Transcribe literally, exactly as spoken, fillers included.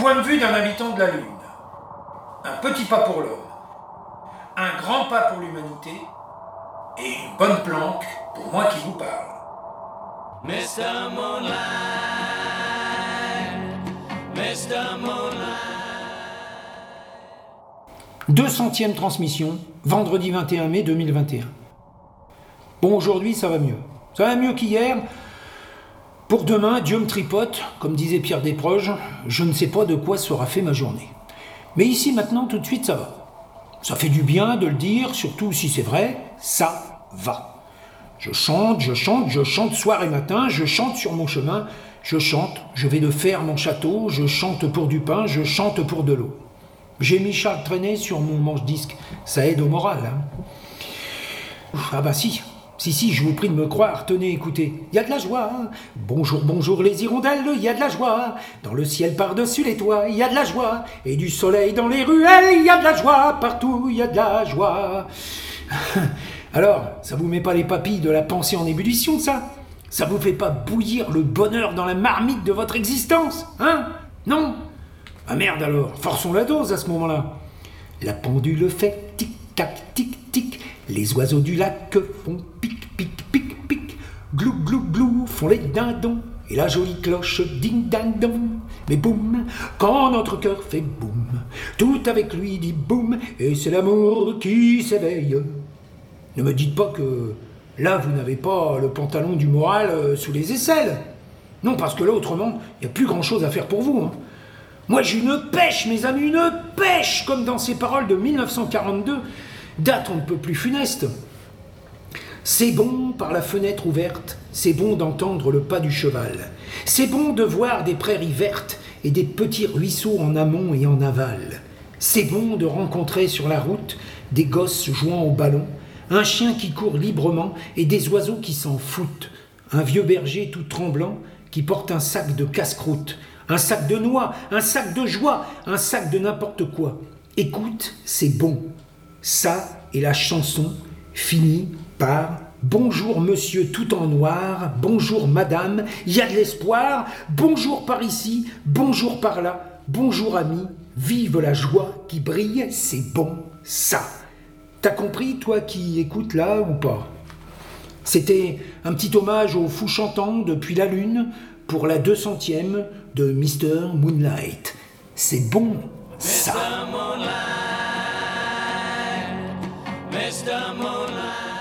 point de vue d'un habitant de la Lune. Un petit pas pour l'homme, un grand pas pour l'humanité, et une bonne planque pour moi qui vous parle. mister Moonlight, mister Moonlight. deux centième transmission, vendredi vingt et un mai deux mille vingt et un. Bon, aujourd'hui, ça va mieux. Ça va mieux qu'hier. Pour demain, Dieu me tripote, comme disait Pierre Desproges, je ne sais pas de quoi sera fait ma journée. Mais ici, maintenant, tout de suite, ça va. Ça fait du bien de le dire, surtout si c'est vrai, ça va. Je chante, je chante, je chante soir et matin, je chante sur mon chemin, je chante, je vais de faire mon château, je chante pour du pain, je chante pour de l'eau. J'ai mis Charles Trenet sur mon manche-disque, ça aide au moral. Hein. Ah bah si, si, si, je vous prie de me croire, tenez, écoutez, il y a de la joie. Hein. Bonjour, bonjour les hirondelles, il y a de la joie. Dans le ciel par-dessus les toits, il y a de la joie. Et du soleil dans les ruelles, il y a de la joie. Partout, il y a de la joie. Alors, ça vous met pas les papilles de la pensée en ébullition, ça? Ça vous fait pas bouillir le bonheur dans la marmite de votre existence, hein? Non? Ah merde alors, forçons la dose à ce moment-là. La pendule fait tic-tac, tic-tic. Les oiseaux du lac font pic, pic, pic, pic. Glou, glou, glou, font les dindons. Et la jolie cloche ding-ding-dong. Mais boum, quand notre cœur fait boum, tout avec lui dit boum, et c'est l'amour qui s'éveille. Ne me dites pas que là, vous n'avez pas le pantalon du moral sous les aisselles. Non, parce que là, autrement, il n'y a plus grand-chose à faire pour vous. Hein. Moi, j'ai une pêche, mes amis, une pêche, comme dans ces paroles de mille neuf cent quarante-deux, date on ne peut plus funeste. C'est bon, par la fenêtre ouverte, c'est bon d'entendre le pas du cheval. C'est bon de voir des prairies vertes et des petits ruisseaux en amont et en aval. C'est bon de rencontrer sur la route des gosses jouant au ballon, un chien qui court librement et des oiseaux qui s'en foutent. Un vieux berger tout tremblant qui porte un sac de casse-croûte, un sac de noix, un sac de joie, un sac de n'importe quoi. Écoute, c'est bon. Ça est la chanson finie par « Bonjour monsieur tout en noir, bonjour madame, il y a de l'espoir, bonjour par ici, bonjour par là, bonjour ami, vive la joie qui brille, c'est bon, ça ». T'as compris, toi qui écoutes là ou pas? C'était un petit hommage aux fous chantants depuis la Lune pour la deux centième de mister Moonlight. C'est bon, ça. mister Moonlight, mister Moonlight.